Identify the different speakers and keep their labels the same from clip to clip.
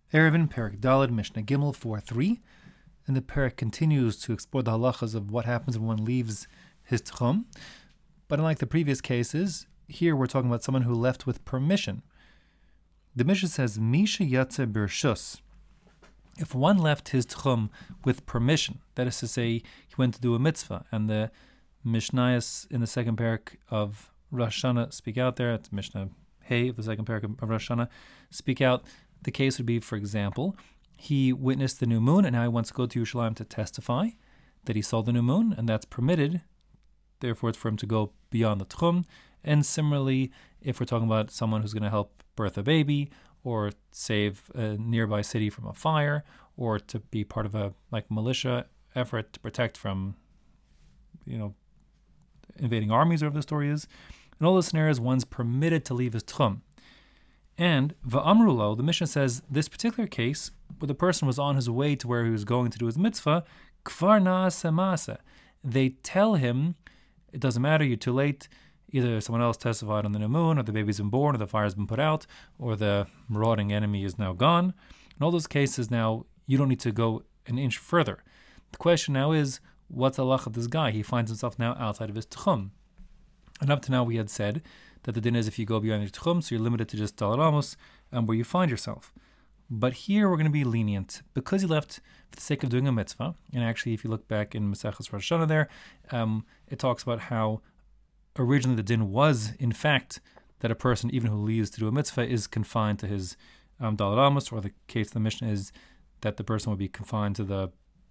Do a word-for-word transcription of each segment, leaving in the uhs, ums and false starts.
Speaker 1: Erevin, Perek Daled, Mishnah Gimel four three, and the Perek continues to explore the halachas of what happens when one leaves his tchum. But unlike the previous cases, here we're talking about someone who left with permission. The Mishnah says, Misha Yatze Birshus. If one left his tchum with permission, that is to say, he went to do a mitzvah, and the Mishnayos in the second parak of Rosh Hashanah speak out there, it's Mishnah Hey of the second parak of Rosh Hashanah, speak out. The case would be, for example, he witnessed the new moon, and now he wants to go to Yerushalayim to testify that he saw the new moon, and that's permitted. Therefore, it's for him to go beyond the tchum. And similarly, if we're talking about someone who's going to help birth a baby, or save a nearby city from a fire, or to be part of a like militia effort to protect from, you know, invading armies, or whatever the story is, in all those scenarios, one's permitted to leave his tchum. And va'amrulo, the Mishnah says, this particular case, where the person was on his way to where he was going to do his mitzvah, kvar na'aseh ma'aseh. They tell him, it doesn't matter, you're too late. Either someone else testified on the new moon, or the baby's been born, or the fire's been put out, or the marauding enemy is now gone. In all those cases now, you don't need to go an inch further. The question now is, what's the halach of this guy? He finds himself now outside of his tchum. And up to now we had said that the din is if you go beyond your tchum, so you're limited to just Daled Amos and where you find yourself. But here we're going to be lenient because he left for the sake of doing a mitzvah. And actually, if you look back in Maseches Rosh Hashanah there, um, it talks about how originally the din was, in fact, that a person, even who leaves to do a mitzvah, is confined to his um, Daled Amos, or the case of the Mishnah is that the person would be confined to the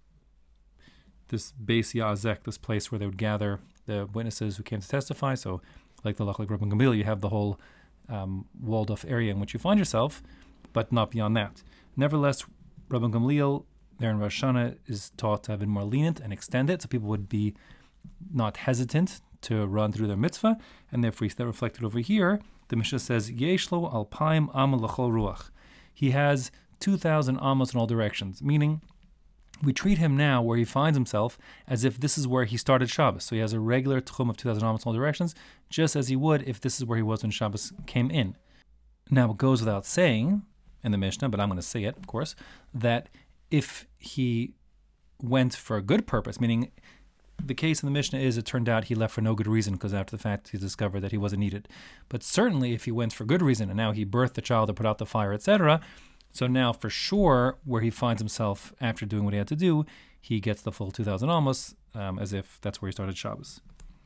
Speaker 1: this Beis Yazek, this place where they would gather the witnesses who came to testify. So, like the like Rabban Gamliel, you have the whole um, walled-off area in which you find yourself, but not beyond that. Nevertheless, Rabban Gamliel there in Rosh Hashanah is taught to have been more lenient and extend it, so people would be not hesitant to run through their mitzvah, and therefore that reflected over here. The Mishnah says, Yeshlo alpaim amal l'chol ruach. He has two thousand amos in all directions, meaning we treat him now where he finds himself as if this is where he started Shabbos. So he has a regular tchum of two thousand amos in all directions, just as he would if this is where he was when Shabbos came in. Now it goes without saying in the Mishnah, but I'm going to say it, of course, that if he went for a good purpose, meaning the case in the Mishnah is it turned out he left for no good reason because after the fact he discovered that he wasn't needed. But certainly if he went for good reason and now he birthed the child or put out the fire, et cetera, so now for sure where he finds himself after doing what he had to do, he gets the full two thousand amos, um, as if that's where he started Shabbos.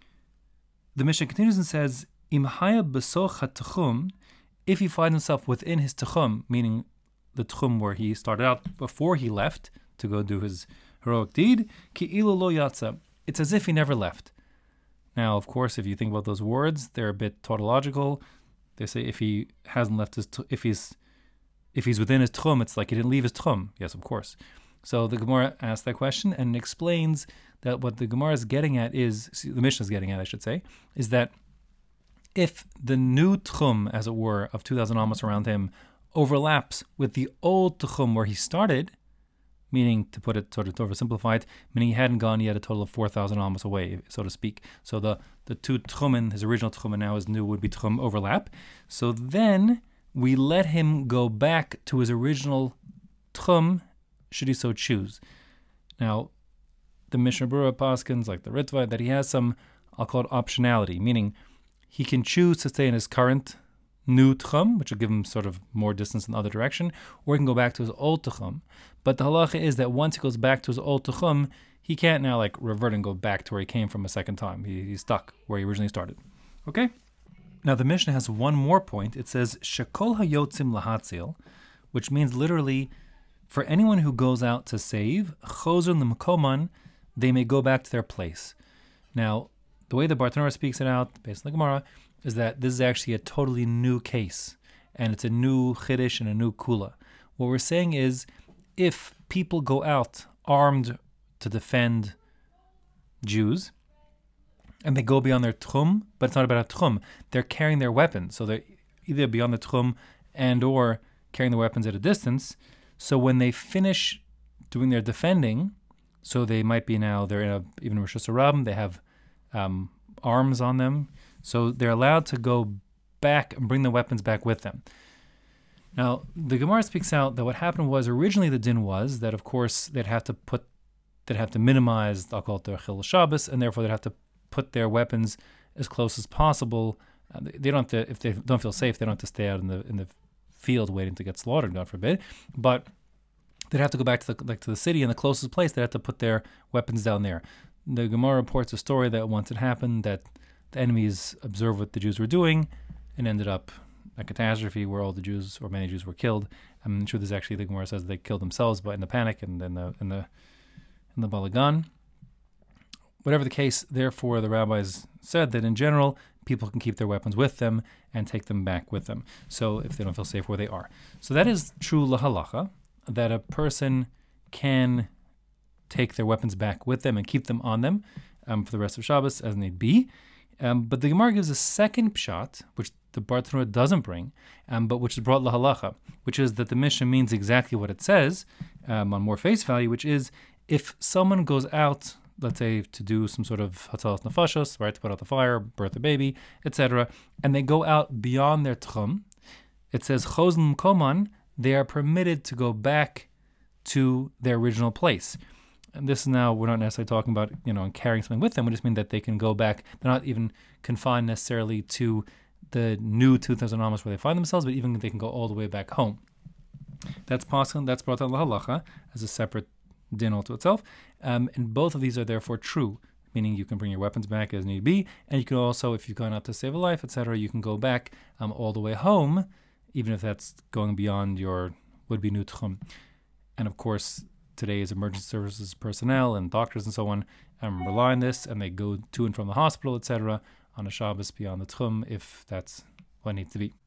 Speaker 1: The Mishnah continues and says, Im haya besoch ha-tchum, if he finds himself within his tchum, meaning the tchum where he started out before he left to go do his heroic deed, ki ilu lo yatsa, it's as if he never left. Now, of course, if you think about those words, they're a bit tautological. They say if he hasn't left his, t- if he's if he's within his tchum, it's like he didn't leave his tchum. Yes, of course. So the Gemara asks that question and explains that what the Gemara is getting at is, the Mishnah is getting at, I should say, is that if the new tchum, as it were, of two thousand amos around him overlaps with the old tchum where he started, meaning, to put it sort of oversimplified, meaning he hadn't gone yet a total of four thousand amos away, so to speak. So the, the two tchumen, his original tchum and now his new would be tchum overlap. So then we let him go back to his original tchum, should he so choose. Now, the Mishnah Berurah paskins, like the Ritva, that he has some, I'll call it optionality, meaning he can choose to stay in his current new tchum, which will give him sort of more distance in the other direction, or he can go back to his old tchum. But the halacha is that once he goes back to his old tchum, he can't now like revert and go back to where he came from a second time. He, he's stuck where he originally started. Okay? Now the Mishnah has one more point. It says, Shekol hayotzim lahatzil, which means literally, for anyone who goes out to save, chozer l'makoman, they may go back to their place. Now, the way the Bartanura speaks it out, based on the Gemara, is that this is actually a totally new case, and it's a new chiddush and a new kula. What we're saying is, if people go out armed to defend Jews, and they go beyond their tchum, but it's not about a tchum, they're carrying their weapons, so they're either beyond the tchum and or carrying the weapons at a distance. So when they finish doing their defending, so they might be now, they're in a, even Rosh Hashanah, they have um, arms on them, so they're allowed to go back and bring the weapons back with them. Now, the Gemara speaks out that what happened was originally the din was that, of course, they'd have to put, they'd have to minimize, I'll call it the Chil Shabbos, and therefore they'd have to put their weapons as close as possible. Uh, they don't have to, if they don't feel safe, they don't have to stay out in the in the field waiting to get slaughtered, God forbid. But they'd have to go back to the like to the city, and the closest place they'd have to put their weapons down there. The Gemara reports a story that once it happened that the enemies observed what the Jews were doing and ended up a catastrophe where all the Jews or many Jews were killed. I'm sure there's actually, the Gemara says they killed themselves, but in the panic and in the in the in the balagan. Whatever the case, therefore, the rabbis said that in general, people can keep their weapons with them and take them back with them. So if they don't feel safe where they are. So that is true lahalacha, that a person can take their weapons back with them and keep them on them um, for the rest of Shabbos as need be. Um, but the Gemara gives a second pshat, which the Bartanura doesn't bring, um, but which is brought lahalacha, which is that the Mishnah means exactly what it says um, on more face value, which is if someone goes out, let's say, to do some sort of hatzalas nefashos, right, to put out the fire, birth a baby, et cetera, and they go out beyond their tchum, it says chozn koman, they are permitted to go back to their original place. And this is now, we're not necessarily talking about, you know, carrying something with them. We just mean that they can go back. They're not even confined necessarily to the new two thousand amos where they find themselves, but even they can go all the way back home. That's possible. That's brought down lahalacha as a separate din all to itself. Um, and both of these are therefore true, meaning you can bring your weapons back as need be, and you can also, if you've gone out to save a life, et cetera, you can go back um, all the way home, even if that's going beyond your would-be new tchum. And of course, today's emergency services personnel and doctors and so on um, rely on this, and they go to and from the hospital, et cetera, on a Shabbos beyond the tchum, if that's what needs to be.